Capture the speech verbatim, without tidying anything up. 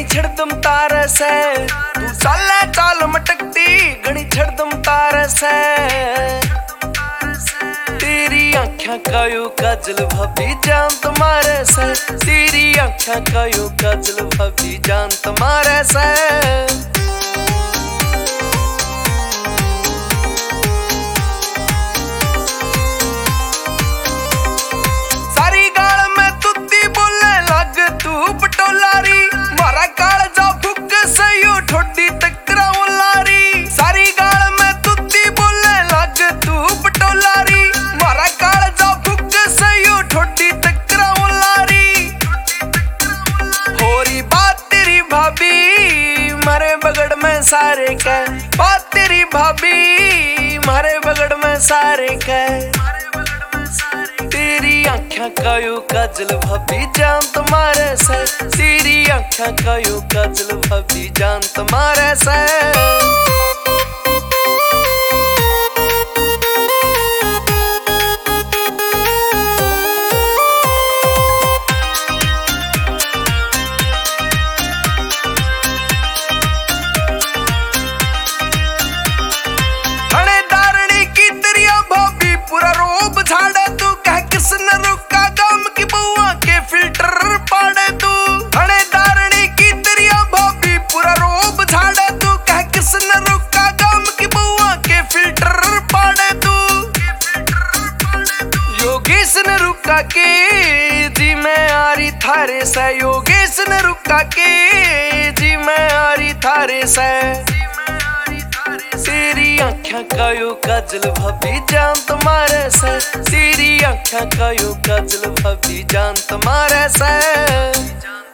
छिड़दम तार से तू चाले चाल मटकती घनी छिड़दम तार से तेरी आँखें का यो काजल भाभी जान तुम्हारे से तेरी आँखें का यो काजल भाभी जान तुम्हारे से सारे के बात तेरी भाभी मारे बगड़ में सारे के तेरी आँखें का यो काजल भाभी जान तुम्हारे से तेरी आँखें का यो काजल भाभी जान तुम्हारे से के जी मैं आरी थारे से योगेश ने रुका के जी मैं आरी थारे से तेरी आँखें का यो काजल भाभी जान तुम्हारे से तेरी आँखें का यो काजल भाभी जान तुम्हारे से।